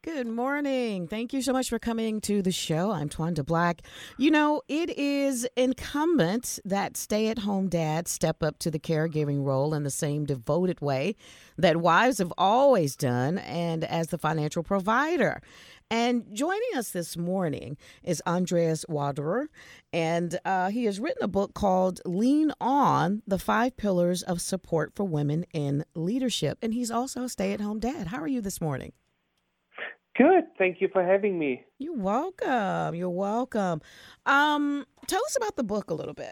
Good morning. Thank you so much for coming to the show. I'm Twanda Black. You know, it is incumbent that stay-at-home dads step up to the caregiving role in the same devoted way that wives have always done and as the financial provider. And joining us this morning is Andreas Waderer, and he has written a book called Lean On, The 5 Pillars of Support for Women in Leadership. And he's also a stay-at-home dad. How are you this morning? Good. Thank you for having me. You're welcome. You're welcome. Tell us about the book a little bit.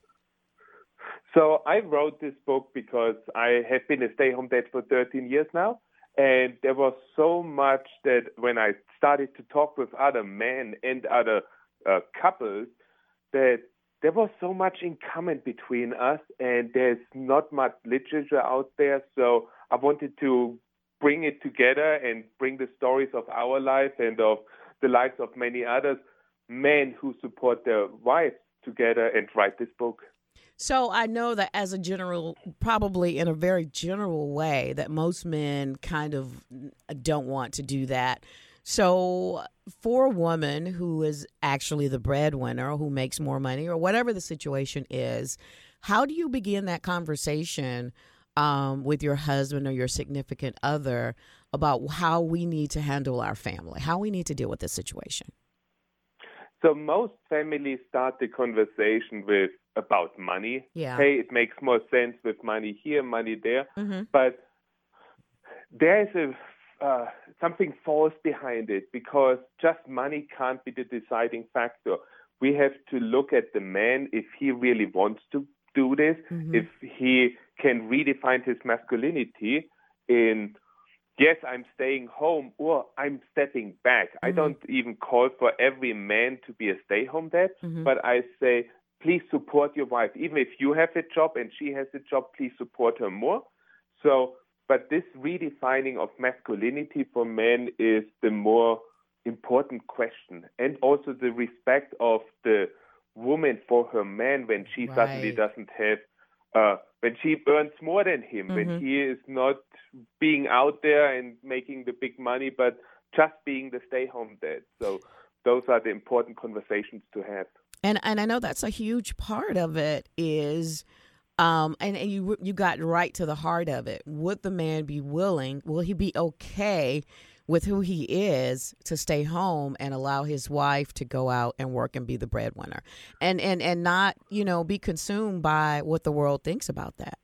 So I wrote this book because I have been a stay-home dad for 13 years now. And there was so much that when I started to talk with other men and other couples, that there was so much in common between us, and there's not much literature out there. So I wanted to bring it together and bring the stories of our life and of the lives of many others, men who support their wives together, and write this book. So I know that as a general, probably in a very general way, that most men kind of don't want to do that. So for a woman who is actually the breadwinner or who makes more money or whatever the situation is, how do you begin that conversation with your husband or your significant other about how we need to handle our family, how we need to deal with this situation? So most families start the conversation with about money. Yeah. Hey, it makes more sense with money here, money there. Mm-hmm. But there is something false behind it, because just money can't be the deciding factor. We have to look at the man, if he really wants to do this, Mm-hmm. if he can redefine his masculinity in, yes, I'm staying home, or I'm stepping back. Mm-hmm. I don't even call for every man to be a stay-home dad, Mm-hmm. but I say, please support your wife. Even if you have a job and she has a job, please support her more. So, but this redefining of masculinity for men is the more important question. And also the respect of the woman for her man when she suddenly Right. doesn't have, when she earns more than him, Mm-hmm. when he is not being out there and making the big money, but just being the stay-home dad. So those are the important conversations to have. And I know that's a huge part of it is, and you got right to the heart of it. Would the man be willing? Will he be okay with who he is to stay home and allow his wife to go out and work and be the breadwinner, and not be consumed by what the world thinks about that?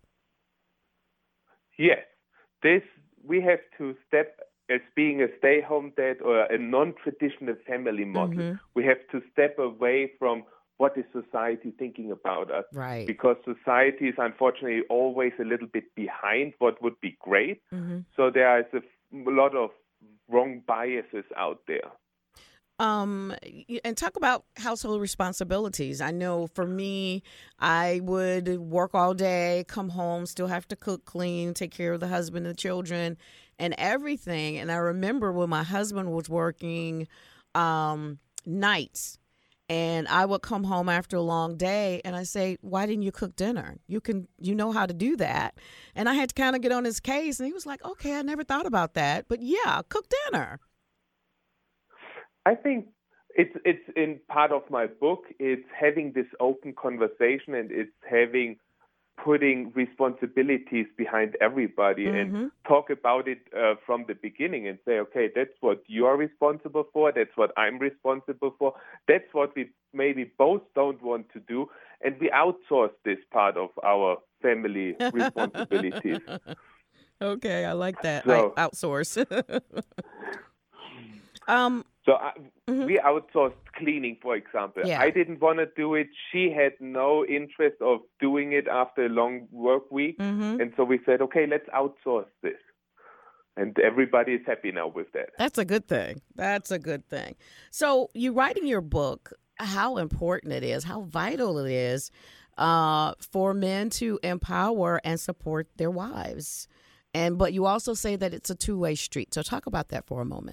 Yes, this we have to step as being a stay-home dad or a non-traditional family model. Mm-hmm. We have to step away from what is society thinking about us. Right. Because society is unfortunately always a little bit behind what would be great. Mm-hmm. So there is a lot of wrong biases out there. And talk about household responsibilities. I know for me, I would work all day, come home, still have to cook, clean, take care of the husband and the children and everything. And I remember when my husband was working nights, and I would come home after a long day and I say, why didn't you cook dinner? You know how to do that. And I had to kind of get on his case, and he was like, okay, I never thought about that. But yeah, cook dinner. I think it's in part of my book. It's having this open conversation, and it's putting responsibilities behind everybody, Mm-hmm. and talk about it from the beginning and say, okay, that's what you're responsible for. That's what I'm responsible for. That's what we maybe both don't want to do. And we outsource this part of our family responsibilities. Okay, I like that. So, I outsource. Mm-hmm. We outsourced cleaning, for example. Yeah. I didn't want to do it. She had no interest of doing it after a long work week. Mm-hmm. And so we said, okay, let's outsource this. And everybody is happy now with that. That's a good thing. That's a good thing. So you write in your book how important it is, how vital it is for men to empower and support their wives. But you also say that it's a two-way street. So talk about that for a moment.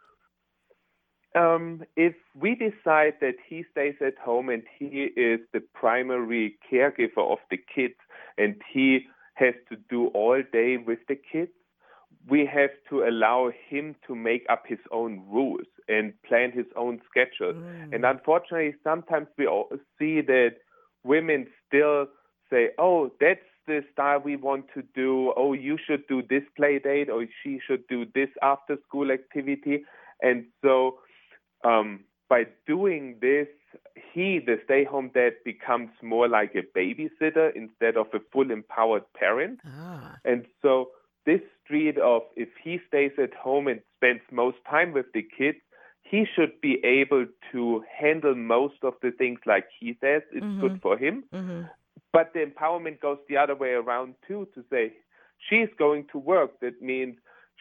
If we decide that he stays at home and he is the primary caregiver of the kids and he has to do all day with the kids, we have to allow him to make up his own rules and plan his own schedule. And unfortunately, sometimes we all see that women still say, oh, that's the style we want to do. Oh, you should do this play date, or she should do this after school activity. And so by doing this, the stay-home dad, becomes more like a babysitter instead of a full empowered parent. And so this street of, if he stays at home and spends most time with the kids, he should be able to handle most of the things like he says it's good for him. But the empowerment goes the other way around too, to say she's going to work. That means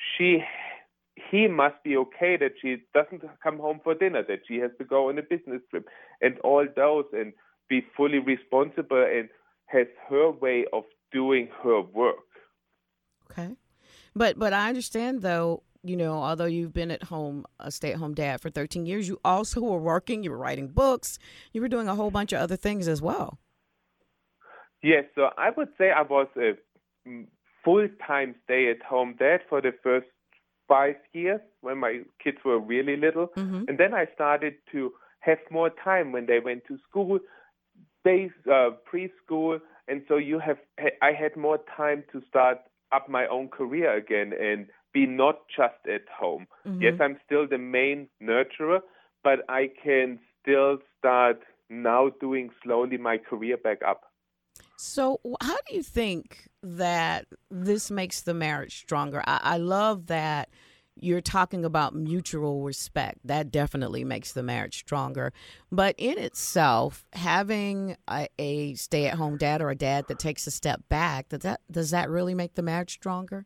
he must be okay that she doesn't come home for dinner, that she has to go on a business trip, and all those, and be fully responsible and has her way of doing her work. Okay. But I understand, though, although you've been at home, a stay-at-home dad for 13 years, you also were working, you were writing books, you were doing a whole bunch of other things as well. Yes, so I would say I was a full-time stay-at-home dad for the first 5 years when my kids were really little. And then I started to have more time when they went to school, preschool. And so I had more time to start up my own career again and be not just at home. Yes, I'm still the main nurturer, but I can still start now doing slowly my career back up. So how do you think that this makes the marriage stronger? I love that you're talking about mutual respect. That definitely makes the marriage stronger. But in itself, having a stay-at-home dad or a dad that takes a step back, does that really make the marriage stronger?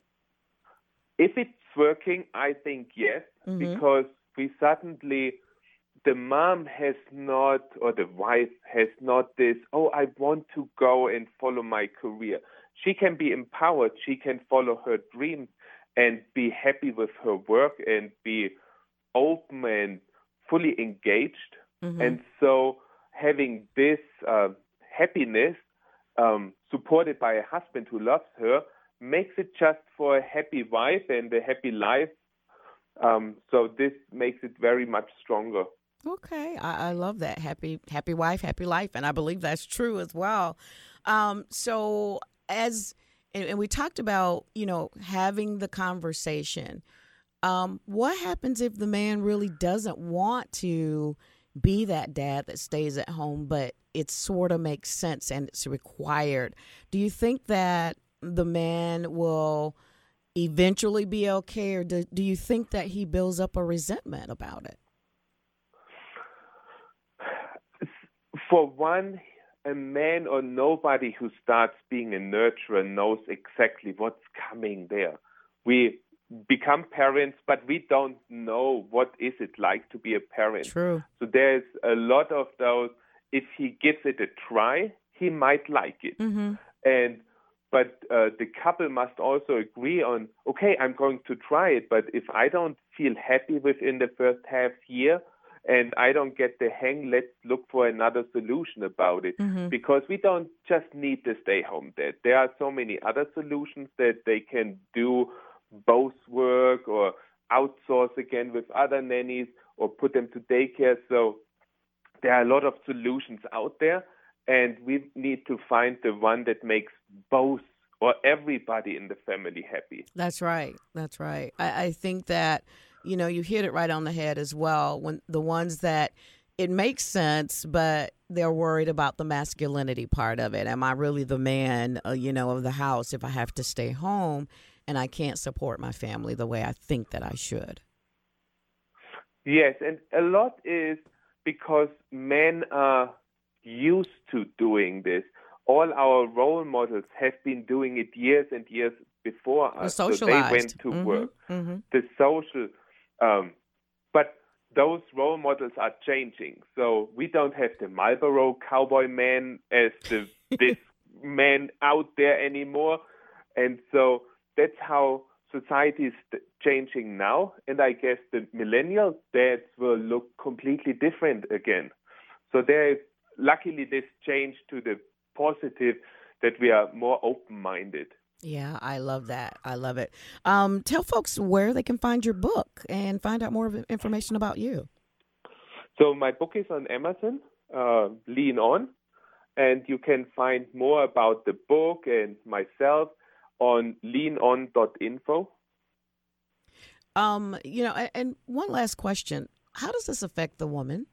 If it's working, I think yes, because we suddenly, the mom has not, or the wife has not this, oh, I want to go and follow my career. She can be empowered. She can follow her dreams and be happy with her work and be open and fully engaged. And so having this happiness supported by a husband who loves her makes it just for a happy wife and a happy life. So this makes it very much stronger. Okay, I love that. Happy wife, happy life, and I believe that's true as well. So and we talked about, having the conversation. What happens if the man really doesn't want to be that dad that stays at home, but it sort of makes sense and it's required? Do you think that the man will eventually be okay, or do you think that he builds up a resentment about it? For one, a man or nobody who starts being a nurturer knows exactly what's coming there. We become parents, but we don't know what is it like to be a parent. True. So there's a lot of those, if he gives it a try, he might like it. But the couple must also agree on, okay, I'm going to try it, but if I don't feel happy within the first half year, and I don't get the hang, let's look for another solution about it. Because we don't just need the stay-home dad. There are so many other solutions that they can do, both work or outsource again with other nannies or put them to daycare. So there are a lot of solutions out there, and we need to find the one that makes both or everybody in the family happy. That's right. That's right. I think that you hit it right on the head as well. When the ones that it makes sense, but they're worried about the masculinity part of it. Am I really the man, of the house if I have to stay home and I can't support my family the way I think that I should? Yes, and a lot is because men are used to doing this. All our role models have been doing it years and years before us. So they went to work. The social... but those role models are changing. So we don't have the Marlboro cowboy man as this man out there anymore. And so that's how society is changing now. And I guess the millennial dads will look completely different again. So there is luckily this change to the positive, that we are more open-minded. Yeah, I love that. I love it. Tell folks where they can find your book and find out more information about you. So my book is on Amazon, Lean On, and you can find more about the book and myself on leanon.info. And one last question. How does this affect the woman?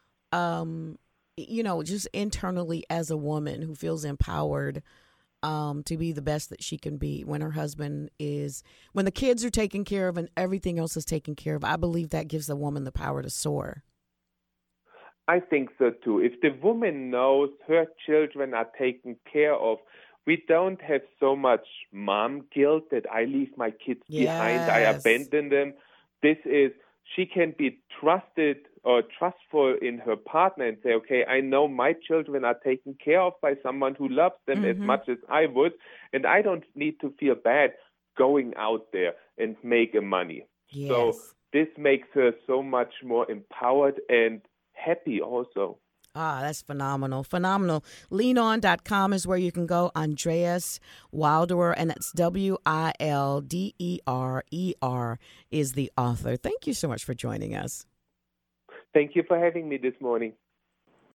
Just internally as a woman who feels empowered to be the best that she can be when when the kids are taken care of and everything else is taken care of. I believe that gives the woman the power to soar. I think so too. If the woman knows her children are taken care of, we don't have so much mom guilt that I leave my kids behind, I Yes. abandon them. She can be trusted or trustful in her partner and say, okay, I know my children are taken care of by someone who loves them as Mm-hmm. much as I would, and I don't need to feel bad going out there and make money. So Yes. this makes her so much more empowered and happy also. Ah, that's phenomenal. Phenomenal. Leanon.com is where you can go. Andreas Wilderer, and that's Wilderer is the author. Thank you so much for joining us. Thank you for having me this morning.